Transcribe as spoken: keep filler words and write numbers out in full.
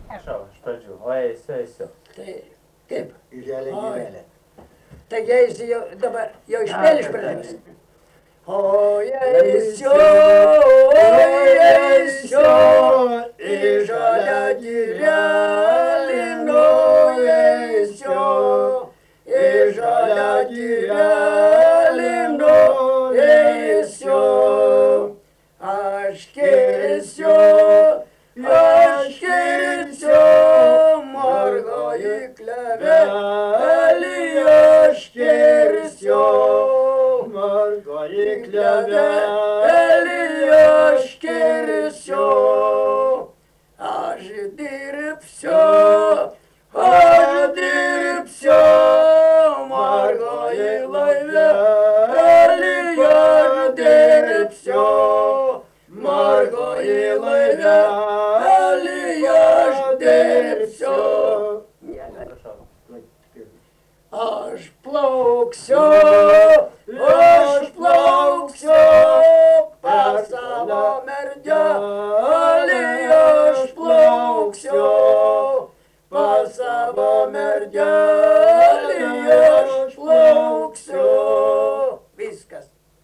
Prašau, iš pradžių. O eisiu, eisiu. Tai kaip? Želė, Oi. gyvelė. Taigi eisi jau dabar, jau iš vėl iš pradžios. Oi, eisiu, oi, eisiu, į žalią girelį, oi, eisiu, į žalią girelį, oi, eisiu. Aš kirsiu, aš kirsiu, margoji klevelį, aš kirsiu. Margoji Klevelį aš kirsiu, aš dirbsiu, aš dirbsiu, margoji laivelį aš dirbsiu, margoji laivelį aš dirbsiu. Prašau. Aš plauksiu, aš plauksiu, pas savo mergelį, aš plauksiu, pas savo mergelį.